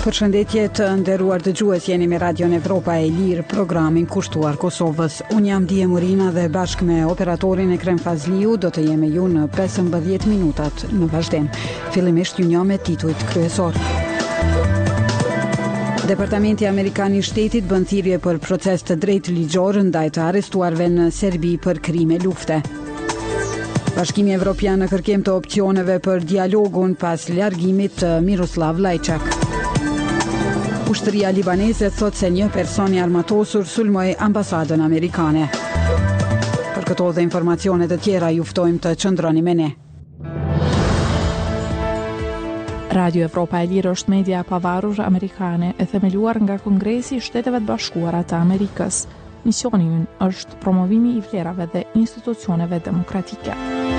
Përshëndetje të nderuar dëgjues, jeni me Radion Evropa e Lirë, programin kushtuar Kosovës. Unë jam Dije Murina dhe bashkë me operatorin Ekrem Fazliu do të jemi ju në 15 minutat në vazhdim. Fillimisht ju njoh me titujt kryesor. Departamenti Amerikan i Shtetit bën thirrje për proces të drejtë ligjor ndaj të arrestuarve në Serbi për krime lufte. Bashkimi Evropian në kërkim të opsioneve për dialogun pas largimit të Miroslav Lajçak. Ushtria libaneze thot se një person i armatosur sulmoi ambasadën amerikane. Për këto dhe informacione të tjera ju ftojmë të qëndroni me ne. Radio Evropa e Lirë është media e pavarur amerikane e themeluar nga Kongresi i Shteteve të Bashkuara të Amerikës. Misioni i ynë është promovimi i vlerave dhe institucioneve demokratike.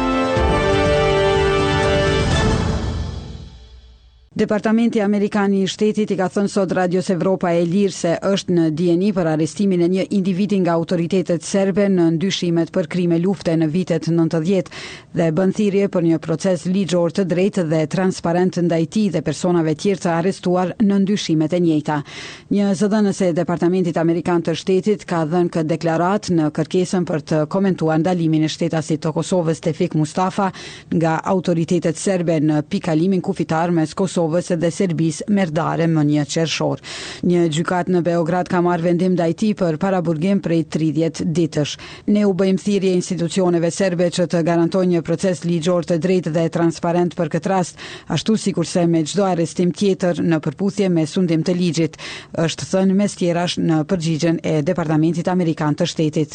Departamenti Amerikan i Shtetit i ka thënë sot Radios Evropa e Lirë se është në dieni për arrestimin e një individi nga autoritetet serbe në ndyshimet për krime lufte në vitet 90 dhe bën thirrje për një proces ligjor të drejtë dhe transparent ndaj tij dhe personave tjerë të arrestuar në ndyshimet e njëjta. Një zëdhënës e Departamentit Amerikan të Shtetit ka dhënë këtë deklarat në kërkesën për të komentuar ndalimin e shtetasit të Kosovës Tevfik Mustafa nga autoritetet serbe në pikalimin kufitar mes Kosovës dhe Serbisë merdare më 1 qershor. Një gjykat në Beograd ka marrë vendim ndaj tij për paraburgim prej 30 ditësh. Ne u bëjmë thirrje institucioneve serbe që të garantojnë një proces ligjor të drejtë dhe transparent për këtë rast, ashtu sikurse me çdo arrestim tjetër në përputhje me sundim të ligjit, është thënë mes tjerash në përgjigjen e Departamentit Amerikan të Shtetit.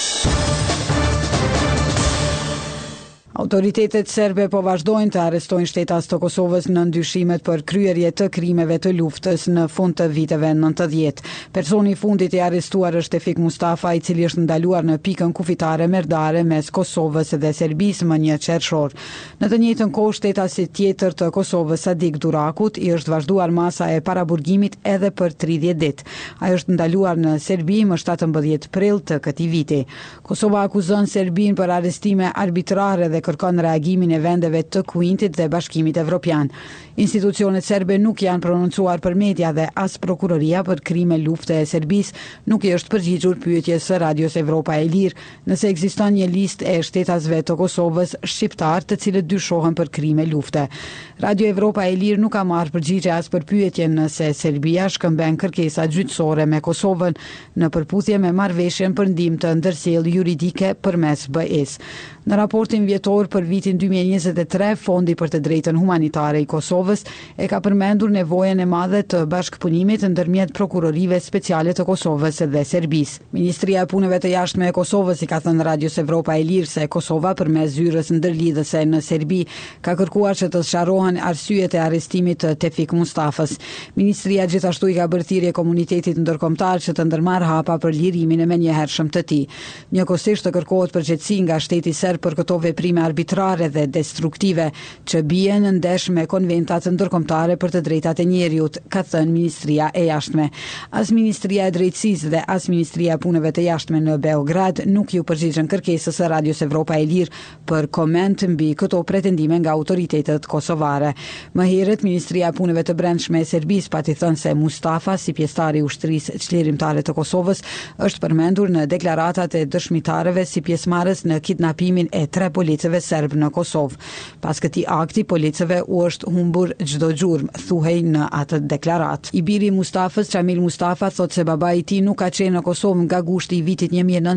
Autoritetet serbe po vazhdojnë të arrestojnë shtetas të Kosovës në ndyshimet për kryerje të krimeve të luftës në fund të viteve 90. Personi i fundit i arrestuar është Tevfik Mustafa, i cili është ndaluar në pikën kufitare merdare mes Kosovës dhe Serbisë më 1 qershor. Në të njëjtën kohë, shtetasi tjetër të Kosovës, Sadik Durakut, i është vazhduar masa e paraburgimit edhe për 30 ditë. Ai është ndaluar në Serbi më 17 prill të këtij viti. Kosova akuzon Serbinë për arrestime arbitrare dhe kërkon reagimin e vendeve të Kuintit dhe Bashkimit Evropian. Institucionet serbe nuk janë prononcuar për media dhe as prokuroria për krime lufte e Serbisë nuk i është përgjigjur pyetjes së Radios Evropa e Lirë nëse ekziston një listë e shtetasve të Kosovës shqiptar të cilët dyshohen për krime lufte. Radio Evropa e Lirë nuk ka marrë përgjigje as për pyetjen nëse Serbia shkëmben kërkesa gjyqësore me Kosovën në përputhje me marrëveshjen për ndihmë të ndërsjellë juridike përmes BE-s. Në raportin vjetor për vitin 2023, Fondi për të drejtën humanitare i Kosovës e ka përmendur nevojën e madhe të bashkëpunimit ndërmjet prokurorive speciale të Kosovës dhe Serbisë. Ministria e Punëve të Jashtme e Kosovës i ka thënë Radios Evropa e Lirë se Kosova përmes zyrës ndërlidhëse në Serbi ka kërkuar që të sqarohen arsyet e arrestimit të Tevfik Mustafës. Ministria gjithashtu i ka bërë thirrje komunitetit ndërkombëtar që të ndërmarrë hapa për lirimin e menjëhershëm të tij. Njëkohësisht të kërkohet përgjegjësi nga shteti serb për këto veprime arbitrare dhe destruktive që bien në ndesh me konventat ndërkombëtare për të drejtat e njerëzit, ka thënë Ministria e Jashtme. As Ministria e Drejtësisë dhe as Ministria e Punëve të Jashtme në Beograd nuk ju përgjigjen kërkesës së Radios Evropa e Lirë për koment mbi këto pretendime nga autoritetet kosovare. Më herët Ministria e Punëve të Brendshme e Serbisë pati thënë se Mustafa, si pjesëtar i ushtrisë çlirimtare të Kosovës, është përmendur në deklaratat e dëshmitarëve si pjesëmarrës në kidnapimin e 3 policëve serb në Kosovë. Pas këtij akti, policëve u është humbur çdo gjurmë, thuhej në atë deklarat. I biri i Mustafës, Çamil Mustafa, thotë se babai i tij nuk ka qenë në Kosovë nga gushti i vitit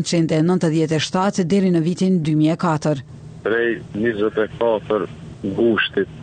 1997 deri në vitin 2004. Prej 24 gushtit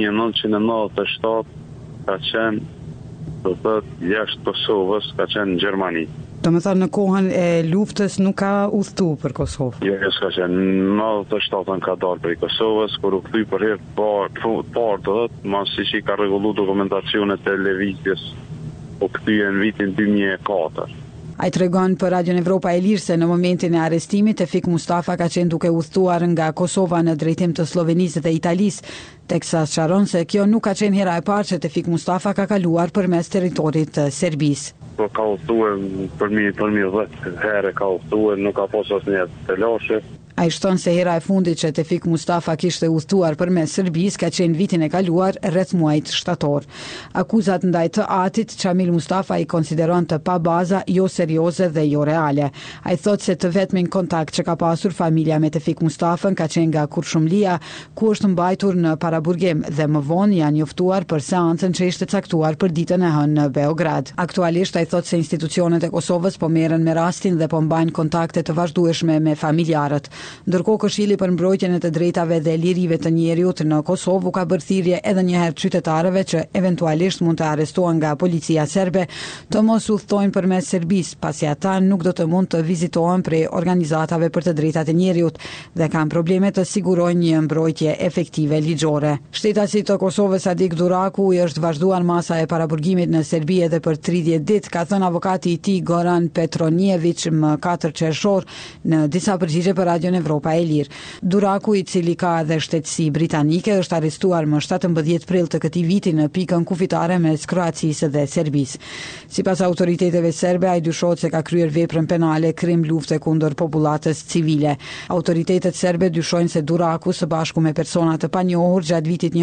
1997 ka qenë jashtë Kosovës, ka qenë në Gjermani. Do të thënë në kohën e luftës nuk ka udhëtu për Kosovë. Jo, s'ka qenë. Në 97 ka dalë për Kosovës, kur u kthy për herë parë, mas siç i ka rregullu dokumentacionet e lëvizjes, u kthye në vitin 2004. Ai tregon për Radion Evropa e Lirë se në momentin e arrestimit Tevfik Mustafa ka qenë duke udhëtuar nga Kosova në drejtim të Slovenisë dhe Italisë, teksa sqaron se kjo nuk ka qenë hera e parë që Tevfik Mustafa ka kaluar përmes territorit të Serbisë. Po ka udhëtuar për mi 10 herë ka udhëtuar, nuk ka pasur asnjë të lashë. Ai shton se hera e fundit që Tefik Mustafa kishte udhëtuar përmes Serbisë ka qenë vitin e kaluar rreth muajit shtator. Akuzat ndaj të Atit, Çamil Mustafa i konsideron të pa baza, jo serioze dhe jo reale. Ai thotë se të vetmin kontakt që ka pasur familja me Tefik Mustafën ka qenë nga Kurshumlia, ku është mbajtur në paraburgim dhe më vonë janë njoftuar për seancën që ishte caktuar për ditën e hënë në Beograd. Aktualisht ai thotë se institucionet e Kosovës po merren me rastin dhe po mbajnë kontakte të vazhdueshme me familjarët. Ndërkohë Këshilli për mbrojtjen e të drejtave dhe lirive të njerëzit në Kosovë ka bërë thirrje edhe një herë qytetarëve që eventualisht mund të arrestohen nga policia serbe të mos udhtojnë përmes Serbisë, pasi ata nuk do të mund të vizitohen prej organizatave për të drejtat e njerëzit dhe kanë probleme të sigurojnë një mbrojtje efektive ligjore. Shtetasi të Kosovës Sadik Duraku i është vazhduar masa e paraburgimit në Serbi edhe për 30 ditë, ka thënë avokati i tij Goran Petroniević më 4 qershor në disa përgjigje për Radio Evropa e Lirë. Duraku, i cili ka edhe shtetësi britanike, është arrestuar më 17 prill të këtij viti në pikën kufitare mes Kroacisë dhe Serbisë. Sipas autoriteteve serbe, ai dyshohet se ka kryer veprën penale krim lufte kundër popullatës civile. Autoritetet serbe dyshojnë se Duraku së bashku me persona të panjohur gjatë vitit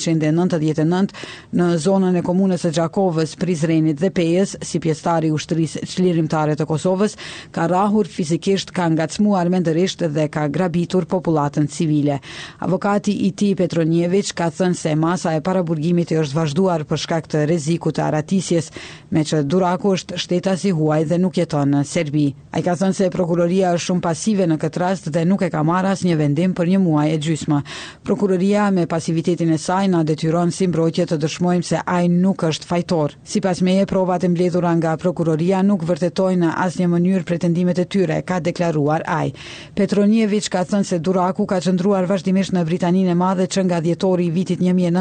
1999 në zonën e komunës së Gjakovës, Prizrenit dhe Pejës, si pjesëtar i ushtrisë çlirimtare të Kosovës, ka rrahur fizikisht, ka ngacmuar mendërisht dhe ka grabitur popullatën civile. Avokati i tij Petroniević ka thënë se masa e paraburgimit është vazhduar për shkak të rrezikut të aratisjes, me që Duraku është shtetasi huaj dhe nuk jeton në Serbi. Ai ka thënë se prokuroria është shumë pasive në këtë rast dhe nuk e ka marrë asnjë vendim për një muaj e gjysmë. Prokuroria me pasivitetin e saj na detyron si mbrojtje të dëshmojmë se ai nuk është fajtor. Sipas meje, provat e mbledhura nga prokuroria nuk vërtetojnë në asnjë mënyrë pretendimet e tyre, ka deklaruar ai. Petroniević ka thënë se Duraku ka qëndruar vazhdimisht në Britaninë e Madhe që nga dhjetori i vitit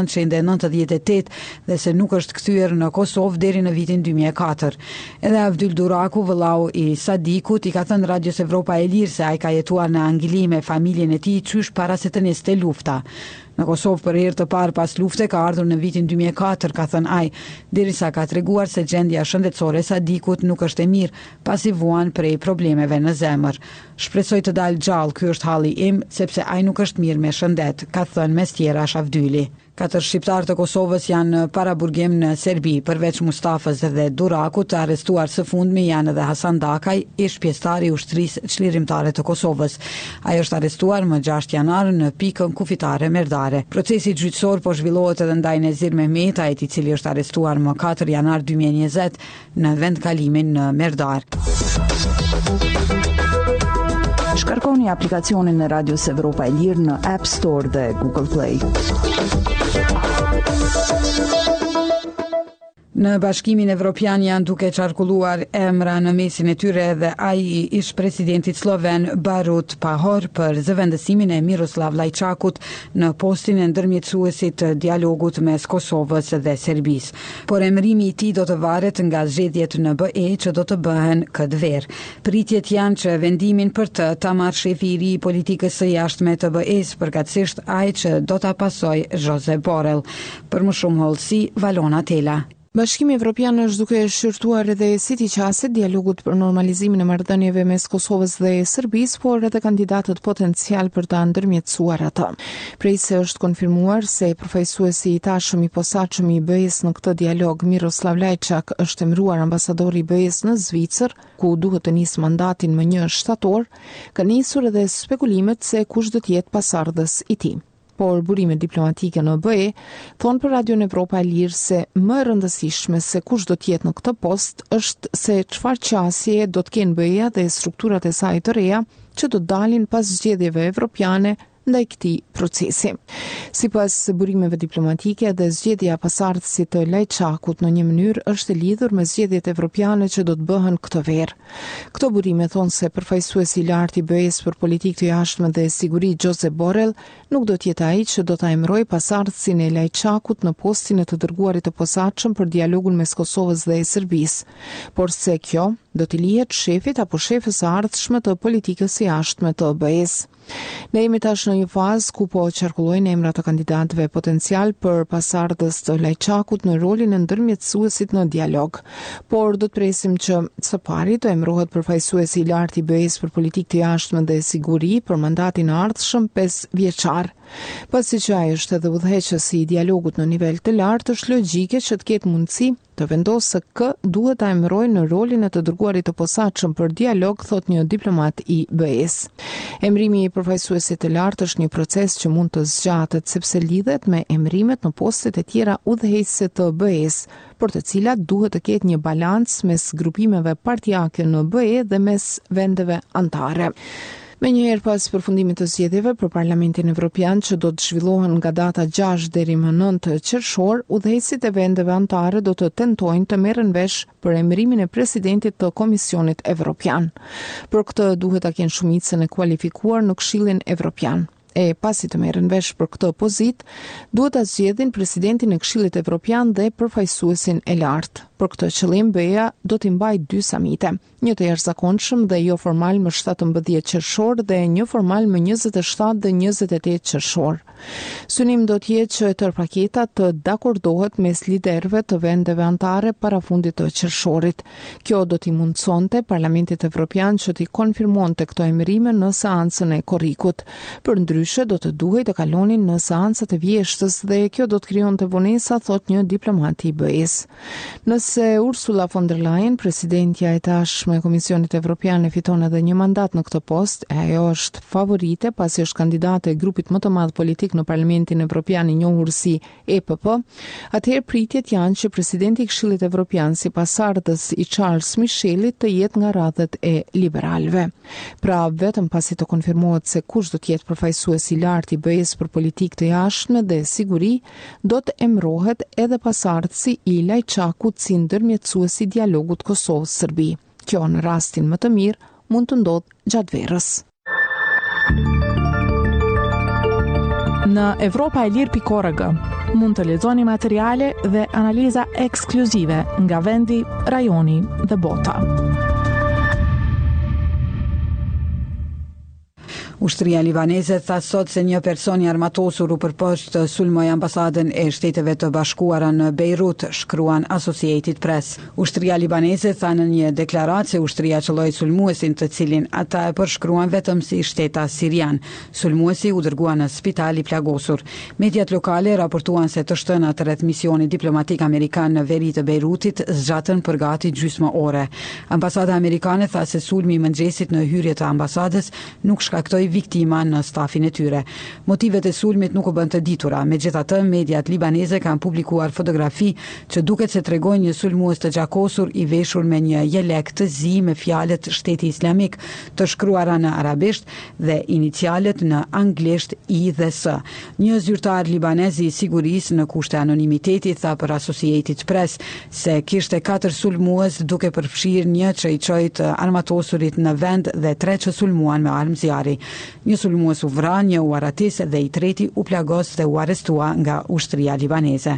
1998 dhe se nuk është kthyer në Kosovë deri në vitin 2004. Edhe Avdyl Duraku, vëllau i Sadikut, i ka thënë Radios Evropa e Lirë se ai ka jetuar në Angli me familjen e tij qysh para se të niste lufta. Në Kosovë për herë të parë pas lufte ka ardhur në vitin 2004, ka thënë ai, derisa ka treguar se gjendja shëndetësore e Sadikut nuk është e mirë, pasi vuan prej problemeve në zemër. Shpresoj të dalë gjallë, ky është halli im, sepse ai nuk është mirë me shëndet, ka thënë mes tjerash Avdyli. 4 shqiptarë të Kosovës janë në paraburgim në Serbi, përveç Mustafës dhe Durakut. Të arrestuar së fundmi janë edhe Hasan Dakaj, ish pjesëtar i ushtrisë çlirimtare të Kosovës. Ai është arrestuar më 6 janar në pikën kufitare Merdare. Procesi gjyqësor po zhvillohet edhe ndaj Nezir Mehmetajit, i cili është arrestuar më 4 janar 2020 në vendkalimin në Merdar. Shkarkoni aplikacionin e Radios Evropa e Lirë në App Store dhe Google Play. Në Bashkimin Evropian janë duke qarkulluar emra në mesin e tyre dhe ai i ish presidentit sloven Barut Pahor për zëvendësimin e Miroslav Lajçakut në postin e ndërmjetësuesit të dialogut mes Kosovës dhe Serbisë. Por emërimi i tij do të varet nga zgjedhjet në BE që do të bëhen këtë verë. Pritjet janë që vendimin për të ta marrë shefi i ri i politikës së jashtme të BE-s, përkatësisht ai që do ta pasojë Josep Borrell. Për më shumë hollësi, Valona Tela. Bashkimi Evropian është duke shqyrtuar edhe siçqaset dialogut për normalizimin e marrëdhënieve mes Kosovës dhe Serbisë, por edhe kandidatët potencial për ta ndërmjetësuar ata. Prej se është konfirmuar se përfaqësuesi i tashëm i posaçëm i BE-s në këtë dialog, Miroslav Lajçak, është emëruar ambasador i BE-s në Zvicër, ku duhet të nisë mandatin më 1 shtator, ka nisur edhe spekulimet se kush do të jetë pasardhës i tij. Por burimet diplomatike në BE thonë për Radio Evropa e Lirë se më e rëndësishme se kush do të jetë në këtë post është se çfarë qasje do të kenë BE-ja dhe strukturat e saj të reja që do dalin pas zgjedhjeve evropiane ndaj këtij procesi. Sipas burimeve diplomatike, dhe zgjedhja pasardhësit të Lajçakut në një mënyrë është e lidhur me zgjedhjet evropiane që do të bëhen këtë verë. Këto burime thonë se përfaqësuesi i lartë i BE-s për politikë të jashtme dhe siguri Josep Borrell nuk do të jetë ai që do ta emërojë pasardhësin e Lajçakut në postin e të dërguarit të posaçëm për dialogun mes Kosovës dhe Serbisë, por se kjo do t'i lihet shefit apo shefës së ardhshme të politikës së jashtme të BE-s. Ne jemi tash në një fazë ku po qarkullojnë emra të kandidatëve potencial për pasardhës të Lajçakut në rolin e ndërmjetësuesit në dialog. Por do të presim që së pari të emërohet përfaqësuesi i lartë i BE-s për politikë të jashtme dhe siguri për mandatin e ardhshëm 5 vjeçar. Pasi që ai është edhe udhëheqësi i dialogut në nivel të lartë, është logjike që të ketë mundësi të vendosë kë duhet ta emërojë në rolin e të dërguarit të posaçëm për dialog, thot një diplomat i BE-s. Emërimi i përfaqësuesit të lartë është një proces që mund të zgjatet sepse lidhet me emërimet në postet e tjera udhëheqëse të BE-s, por të cilat duhet të ketë një balans mes grupimeve partijake në BE dhe mes vendeve anëtare. Me njëherë pas përfundimit të zgjedhjeve për Parlamentin Evropian që do të zhvillohen nga data 6 deri më 9 qershor, udhëheqësit e vendeve anëtare do të tentojnë të merren vesh për emërimin e presidentit të Komisionit Evropian. Për këtë duhet ta kenë shumicën e kualifikuar në Këshillin Evropian. E pasi të merren vesh për këtë pozitë, duhet ta zgjedhin presidentin e Këshillit Evropian dhe përfaqësuesin e lartë. Për këtë qëllim BE-ja do t'i mbajë 2 samite, një të jashtëzakonshëm dhe jo formal më 17 qershor dhe një formal më 27 dhe 28 qershor. Synim do të jetë që tërë paketa të dakordohet mes liderëve të vendeve anëtare para fundit të qershorit. Kjo do t'i mundsonte Parlamentit Evropian që t'i konfirmonte këto emërime në seancën e korrikut. Përndryshe do të duhej të kalonin në seancat e vjeshtës dhe kjo do të krijonte vonesa, thot një diplomat i BE-s. Nëse Ursula von der Leyen, presidentja e tashme e Komisionit Evropian, e fiton edhe një mandat në këtë post, ajo është favorite pasi është kandidate e grupit më të madh politik në Parlamentin Evropian i njohur si EPP, atëherë pritjet janë që presidenti i Këshillit Evropian si pasardhës i Charles Michelit të jetë nga radhët e liberalëve. Pra vetëm pasi të konfirmohet se kush do të jetë përfaqësuesi i lartë i BE-s për politikë të jashtme dhe siguri, do të emërohet edhe pasardhësi i Lajçakut si ndërmjetësuesi i dialogut Kosovë-Serbi. Kjo në rastin më të mirë mund të ndodhë gjatë verës. Në evropaelir.org mund të lexoni materiale dhe analiza ekskluzive nga vendi, rajoni dhe bota. Ushtria libaneze tha sot se një person i armatosur u përpoq të sulmoj ambasadën e Shteteve të Bashkuara në Beirut, shkruan Associated Press. Ushtria libaneze tha në një deklaratë se ushtria qëlloi sulmuesin, të cilin ata e përshkruan vetëm si shteta sirian. Sulmuesi u dërgua në spital i plagosur. Mediat lokale raportuan se të shtënat rreth misionit diplomatik amerikan në veri të Beirutit zgjatën për gati gjysmë ore. Ambasada amerikane tha se sulmi i mëngjesit në hyrje të ambasadës nuk shkaktoi viktima në stafin e tyre. Motivet e sulmit nuk u bën të ditura, megjithatë mediat libaneze kanë publikuar fotografi që duket se tregojnë një sulmues të gjakosur i veshur me një jelek të zi me fjalët Shteti Islamik të shkruara në arabisht dhe inicialet në anglisht I dhe S. Një zyrtar libanez i sigurisë në kushte anonimiteti tha për Associated Press se kishte 4 sulmues, duke përfshirë një që i çoi të armatosurit në vend dhe 3 që sulmuan me armë zjarri. Një sulmues u vra, një u aratis dhe i treti u plagos dhe u arrestua nga ushtria libaneze.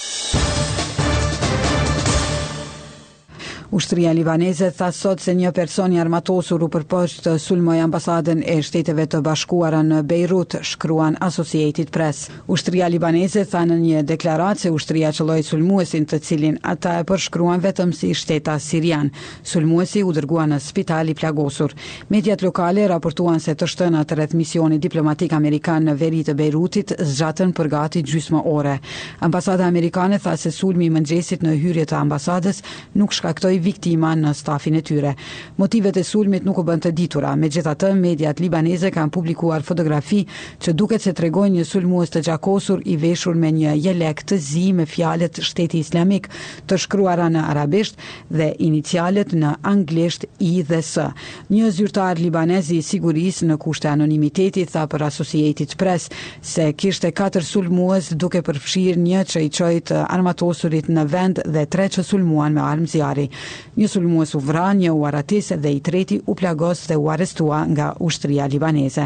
Ushtria libaneze tha sot se një person i armatosur u përpoq të sulmoj ambasadën e Shteteve të Bashkuara në Beirut, shkruan Associated Press. Ushtria libaneze tha në një deklaratë se ushtria qëlloi sulmuesin, të cilin ata e përshkruan vetëm si shteta sirian. Sulmuesi u dërgua në spital i plagosur. Mediat lokale raportuan se të shtënat rreth misionit diplomatik amerikan në veri të Beirutit zgjatën për gati gjysmë ore. Ambasada amerikane tha se sulmi i mëngjesit në hyrje të ambasadës nuk shkaktoi viktima në stafin e tyre. Motivet e sulmit nuk u bën të ditura, megjithatë mediat libaneze kanë publikuar fotografi që duket se tregojnë një sulmues të gjakosur i veshur me një jelek të zi me fjalët Shteti Islamik të shkruara në arabisht dhe inicialet në anglisht I dhe S. Një zyrtar libanez i sigurisë në kushte anonimiteti tha për Associated Press se kishte 4 sulmues, duke përfshirë një që i çoi të armatosurit në vend dhe 3 që sulmuan me armë zjarri. Një sulmues u vra, një u aratis dhe i treti u plagos dhe u arrestua nga ushtria libaneze.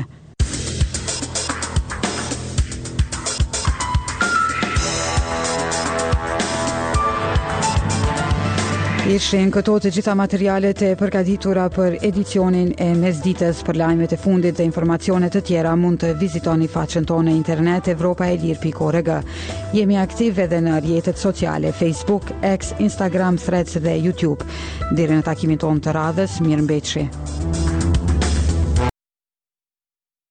Ishin këto të gjitha materialet e përgatitura për edicionin e mesditës. Për lajmet e fundit dhe informacionet të tjera mund të vizitoni faqen tonë në internet evropaelir.org. Jemi aktiv edhe në rrjetet sociale Facebook, X, Instagram, Threads dhe YouTube. Deri në takimin tonë të radhës, mirëmbëjtje.